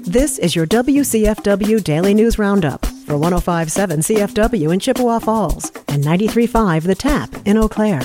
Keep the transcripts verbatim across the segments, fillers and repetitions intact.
This is your W C F W Daily News Roundup for one oh five point seven C F W in Chippewa Falls and ninety-three point five The Tap in Eau Claire.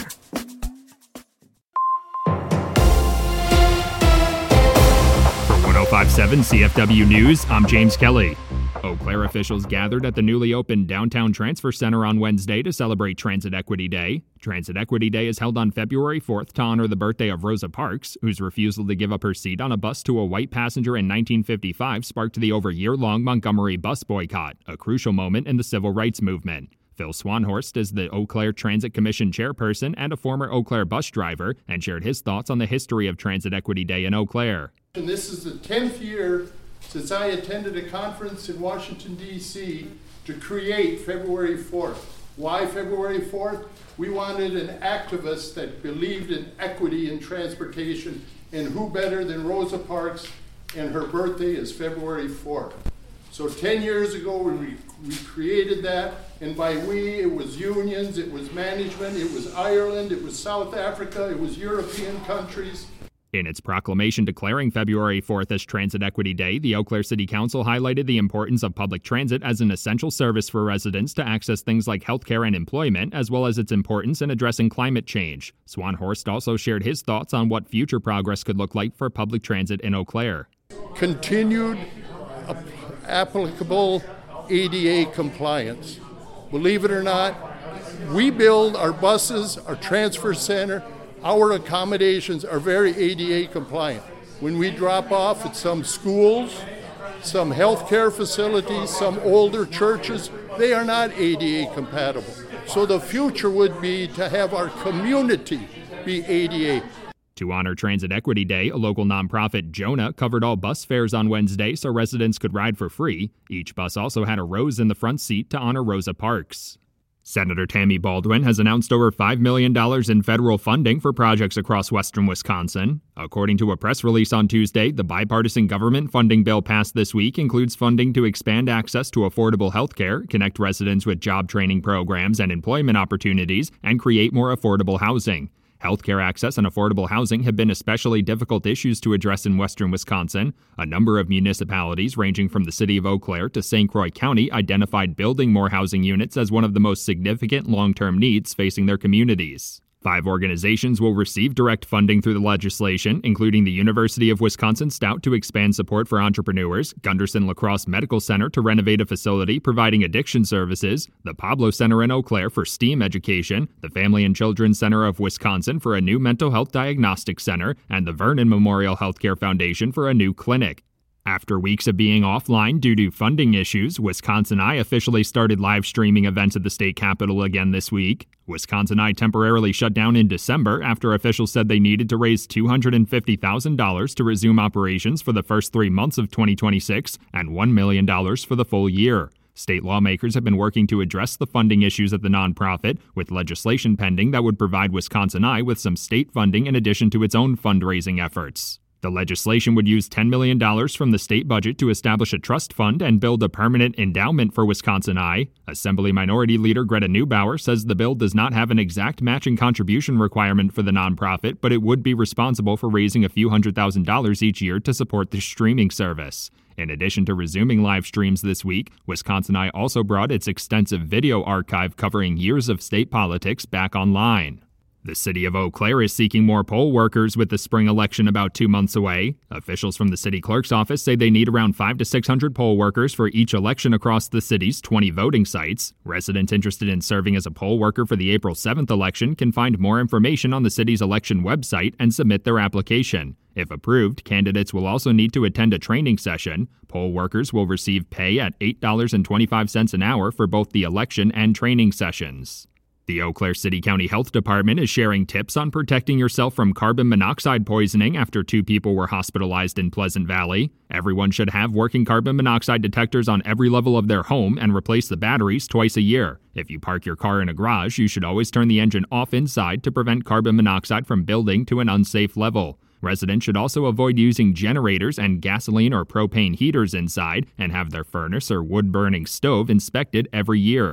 For one oh five point seven C F W News, I'm James Kelly. Eau Claire officials gathered at the newly opened Downtown Transfer Center on Wednesday to celebrate Transit Equity Day. Transit Equity Day is held on February fourth to honor the birthday of Rosa Parks, whose refusal to give up her seat on a bus to a white passenger in nineteen fifty-five sparked the over year-long Montgomery bus boycott, a crucial moment in the civil rights movement. Phil Swanhorst is the Eau Claire Transit Commission chairperson and a former Eau Claire bus driver, and shared his thoughts on the history of Transit Equity Day in Eau Claire. And this is the tenth year since I attended a conference in Washington, D C to create February fourth. Why February fourth? We wanted an activist that believed in equity in transportation, and who better than Rosa Parks, and her birthday is February fourth. So ten years ago we, we created that, and by we it was unions, it was management, it was Ireland, it was South Africa, it was European countries. In its proclamation declaring February fourth as Transit Equity Day, the Eau Claire City Council highlighted the importance of public transit as an essential service for residents to access things like healthcare and employment, as well as its importance in addressing climate change. Swanhorst also shared his thoughts on what future progress could look like for public transit in Eau Claire. Continued ap- applicable A D A compliance. Believe it or not, we build our buses, our transfer center, our accommodations are very A D A compliant. When we drop off at some schools, some healthcare facilities, some older churches, they are not A D A compatible. So the future would be to have our community be A D A. To honor Transit Equity Day, a local nonprofit, Jonah, covered all bus fares on Wednesday so residents could ride for free. Each bus also had a rose in the front seat to honor Rosa Parks. Senator Tammy Baldwin has announced over five million dollars in federal funding for projects across western Wisconsin. According to a press release on Tuesday, the bipartisan government funding bill passed this week includes funding to expand access to affordable health care, connect residents with job training programs and employment opportunities, and create more affordable housing. Healthcare access and affordable housing have been especially difficult issues to address in western Wisconsin. A number of municipalities, ranging from the city of Eau Claire to Saint Croix County, identified building more housing units as one of the most significant long-term needs facing their communities. Five organizations will receive direct funding through the legislation, including the University of Wisconsin Stout to expand support for entrepreneurs, Gunderson La Crosse Medical Center to renovate a facility providing addiction services, the Pablo Center in Eau Claire for STEAM education, the Family and Children's Center of Wisconsin for a new mental health diagnostic center, and the Vernon Memorial Healthcare Foundation for a new clinic. After weeks of being offline due to funding issues, Wisconsin Eye officially started live streaming events at the state capitol again this week. Wisconsin Eye temporarily shut down in December after officials said they needed to raise two hundred fifty thousand dollars to resume operations for the first three months of twenty twenty-six and one million dollars for the full year. State lawmakers have been working to address the funding issues at the nonprofit, with legislation pending that would provide Wisconsin Eye with some state funding in addition to its own fundraising efforts. The legislation would use ten million dollars from the state budget to establish a trust fund and build a permanent endowment for Wisconsin Eye. Assembly Minority Leader Greta Neubauer says the bill does not have an exact matching contribution requirement for the nonprofit, but it would be responsible for raising a few hundred thousand dollars each year to support the streaming service. In addition to resuming live streams this week, Wisconsin Eye also brought its extensive video archive covering years of state politics back online. The city of Eau Claire is seeking more poll workers with the spring election about two months away. Officials from the city clerk's office say they need around five to six hundred poll workers for each election across the city's twenty voting sites. Residents interested in serving as a poll worker for the April seventh election can find more information on the city's election website and submit their application. If approved, candidates will also need to attend a training session. Poll workers will receive pay at eight dollars and twenty-five cents an hour for both the election and training sessions. The Eau Claire City County Health Department is sharing tips on protecting yourself from carbon monoxide poisoning after two people were hospitalized in Pleasant Valley. Everyone should have working carbon monoxide detectors on every level of their home and replace the batteries twice a year. If you park your car in a garage, you should always turn the engine off inside to prevent carbon monoxide from building to an unsafe level. Residents should also avoid using generators and gasoline or propane heaters inside and have their furnace or wood-burning stove inspected every year.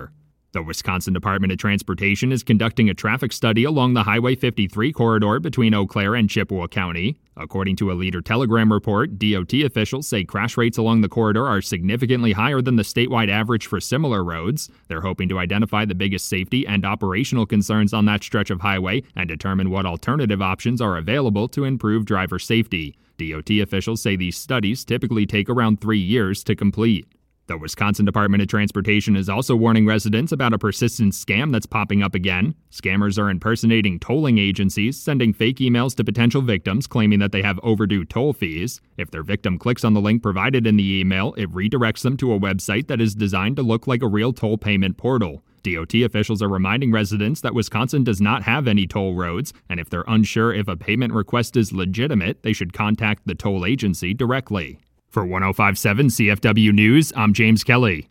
The Wisconsin Department of Transportation is conducting a traffic study along the Highway fifty-three corridor between Eau Claire and Chippewa County. According to a Leader Telegram report, D O T officials say crash rates along the corridor are significantly higher than the statewide average for similar roads. They're hoping to identify the biggest safety and operational concerns on that stretch of highway and determine what alternative options are available to improve driver safety. D O T officials say these studies typically take around three years to complete. The Wisconsin Department of Transportation is also warning residents about a persistent scam that's popping up again. Scammers are impersonating tolling agencies, sending fake emails to potential victims claiming that they have overdue toll fees. If their victim clicks on the link provided in the email, it redirects them to a website that is designed to look like a real toll payment portal. D O T officials are reminding residents that Wisconsin does not have any toll roads, and if they're unsure if a payment request is legitimate, they should contact the toll agency directly. For one oh five point seven C F W News, I'm James Kelly.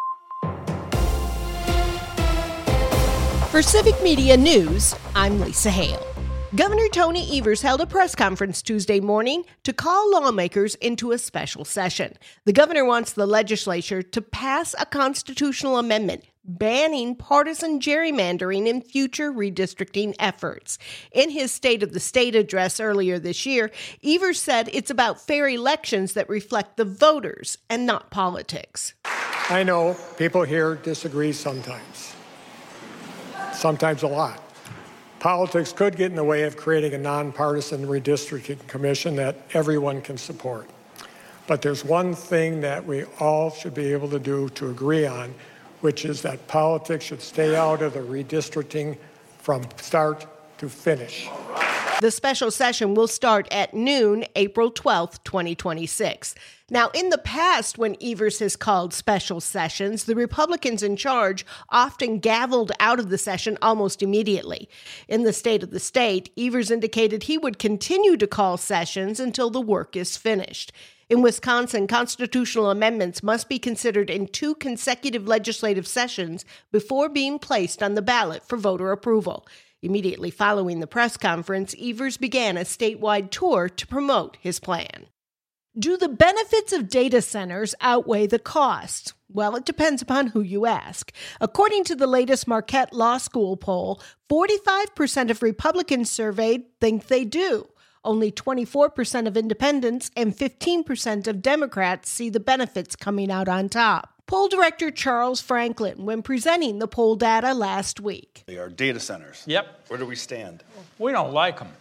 For Civic Media News, I'm Lisa Hale. Governor Tony Evers held a press conference Tuesday morning to call lawmakers into a special session. The governor wants the legislature to pass a constitutional amendment banning partisan gerrymandering in future redistricting efforts. In his State of the State address earlier this year, Evers said it's about fair elections that reflect the voters and not politics. I know people here disagree sometimes, sometimes a lot. Politics could get in the way of creating a nonpartisan redistricting commission that everyone can support. But there's one thing that we all should be able to do to agree on, which is that politics should stay out of the redistricting from start to finish. The special session will start at noon, April twelfth, twenty twenty-six. Now, in the past, when Evers has called special sessions, the Republicans in charge often gavelled out of the session almost immediately. In the State of the State, Evers indicated he would continue to call sessions until the work is finished. In Wisconsin, constitutional amendments must be considered in two consecutive legislative sessions before being placed on the ballot for voter approval. Immediately following the press conference, Evers began a statewide tour to promote his plan. Do the benefits of data centers outweigh the costs? Well, it depends upon who you ask. According to the latest Marquette Law School poll, forty-five percent of Republicans surveyed think they do. Only twenty-four percent of independents and fifteen percent of Democrats see the benefits coming out on top. Poll director Charles Franklin, when presenting the poll data last week. They are data centers. Yep. Where do we stand? We don't like them.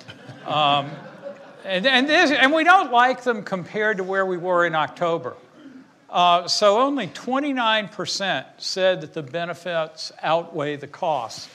um, and, and, this, and we don't like them compared to where we were in October. Uh, so only twenty-nine percent said that the benefits outweigh the costs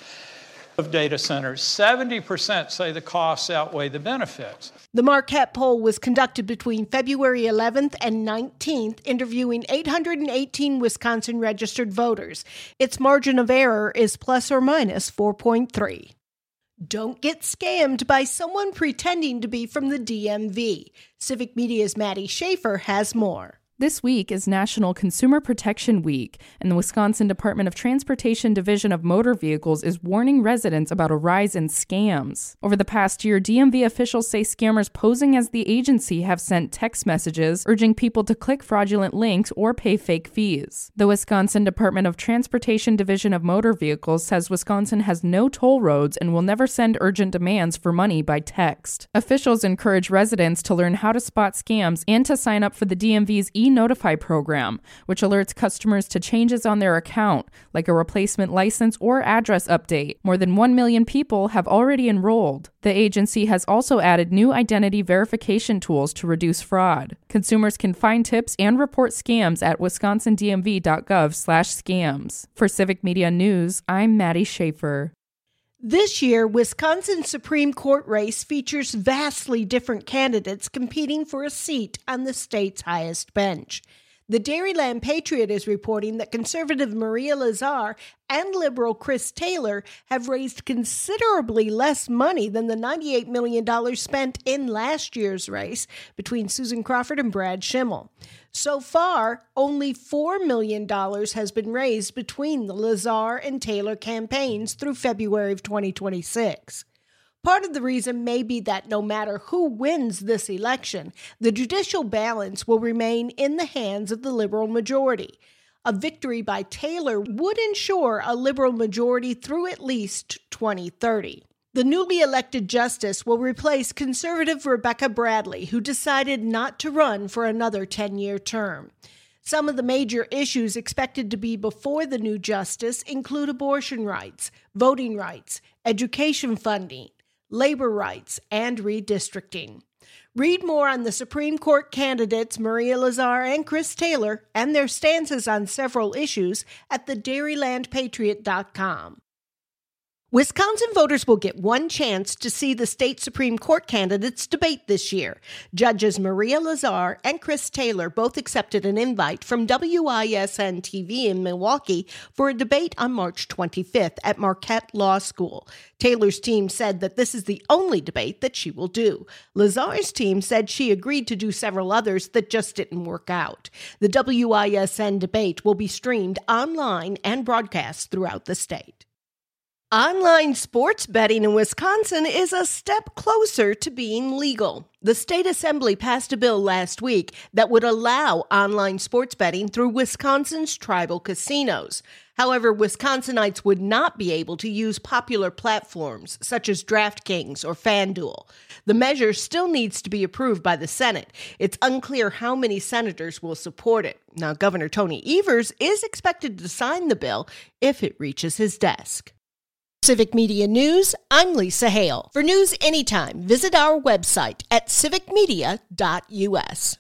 of data centers. seventy percent say the costs outweigh the benefits. The Marquette poll was conducted between February eleventh and nineteenth, interviewing eight hundred eighteen Wisconsin registered voters. Its margin of error is plus or minus four point three. Don't get scammed by someone pretending to be from the D M V. Civic Media's Maddie Schaefer has more. This week is National Consumer Protection Week, and the Wisconsin Department of Transportation Division of Motor Vehicles is warning residents about a rise in scams. Over the past year, D M V officials say scammers posing as the agency have sent text messages urging people to click fraudulent links or pay fake fees. The Wisconsin Department of Transportation Division of Motor Vehicles says Wisconsin has no toll roads and will never send urgent demands for money by text. Officials encourage residents to learn how to spot scams and to sign up for the D M V's e Notify program, which alerts customers to changes on their account, like a replacement license or address update. More than one million people have already enrolled. The agency has also added new identity verification tools to reduce fraud. Consumers can find tips and report scams at wisconsin d m v dot gov slash scams. For Civic Media News, I'm Maddie Schaefer. This year, Wisconsin's Supreme Court race features vastly different candidates competing for a seat on the state's highest bench. The Dairyland Patriot is reporting that conservative Maria Lazar and liberal Chris Taylor have raised considerably less money than the ninety-eight million dollars spent in last year's race between Susan Crawford and Brad Schimmel. So far, only four million dollars has been raised between the Lazar and Taylor campaigns through February of twenty twenty-six. Part of the reason may be that no matter who wins this election, the judicial balance will remain in the hands of the liberal majority. A victory by Taylor would ensure a liberal majority through at least twenty thirty. The newly elected justice will replace conservative Rebecca Bradley, who decided not to run for another ten-year term. Some of the major issues expected to be before the new justice include abortion rights, voting rights, education funding, labor rights, and redistricting. Read more on the Supreme Court candidates Maria Lazar and Chris Taylor and their stances on several issues at the dairyland patriot dot com. Wisconsin voters will get one chance to see the state Supreme Court candidates debate this year. Judges Maria Lazar and Chris Taylor both accepted an invite from W I S N T V in Milwaukee for a debate on March twenty-fifth at Marquette Law School. Taylor's team said that this is the only debate that she will do. Lazar's team said she agreed to do several others that just didn't work out. The W I S N debate will be streamed online and broadcast throughout the state. Online sports betting in Wisconsin is a step closer to being legal. The state assembly passed a bill last week that would allow online sports betting through Wisconsin's tribal casinos. However, Wisconsinites would not be able to use popular platforms such as DraftKings or FanDuel. The measure still needs to be approved by the Senate. It's unclear how many senators will support it. Now, Governor Tony Evers is expected to sign the bill if it reaches his desk. Civic Media News, I'm Lisa Hale. For news anytime, visit our website at civic media dot u s.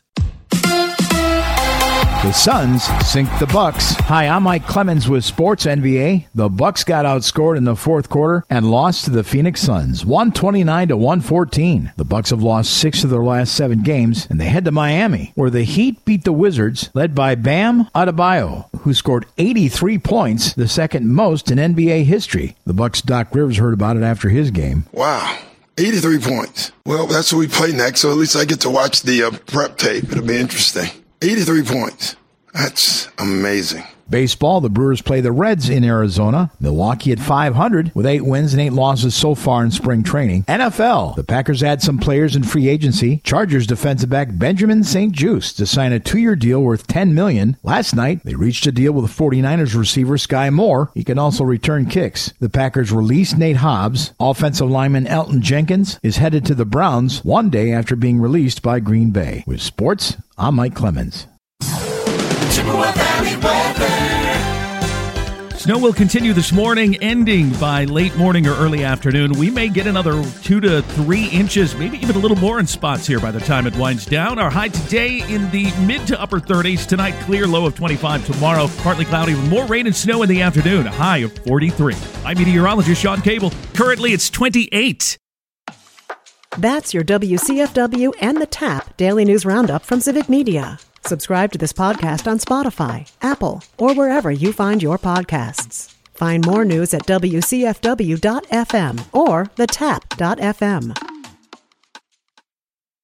The Suns sink the Bucks. Hi, I'm Mike Clemens with Sports N B A. The Bucks got outscored in the fourth quarter and lost to the Phoenix Suns, one twenty-nine to one fourteen. The Bucks have lost six of their last seven games, and they head to Miami, where the Heat beat the Wizards, led by Bam Adebayo, who scored eighty-three points, the second most in N B A history. The Bucks' Doc Rivers heard about it after his game. Wow. eighty-three points. Well, that's what we play next, so at least I get to watch the uh, prep tape. It'll be interesting. eighty-three points. That's amazing. Baseball, the Brewers play the Reds in Arizona. Milwaukee at five hundred with eight wins and eight losses so far in spring training. N F L, the Packers add some players in free agency. Chargers defensive back Benjamin Saint Juste to sign a two-year deal worth ten million dollars. Last night, they reached a deal with forty-niners receiver Sky Moore. He can also return kicks. The Packers released Nate Hobbs. Offensive lineman Elton Jenkins is headed to the Browns one day after being released by Green Bay. With sports, I'm Mike Clemens. Chippewa Valley weather. Snow will continue this morning, ending by late morning or early afternoon. We may get another two to three inches, maybe even a little more in spots here by the time it winds down. Our high today in the mid to upper thirties. Tonight, clear, low of twenty-five. Tomorrow, partly cloudy with more rain and snow in the afternoon, a high of forty-three. I'm meteorologist Sean Cable. Currently, it's twenty-eight. That's your W C F W and the TAP Daily News Roundup from Civic Media. Subscribe to this podcast on Spotify, Apple, or wherever you find your podcasts. Find more news at W C F W dot F M or the tap dot F M.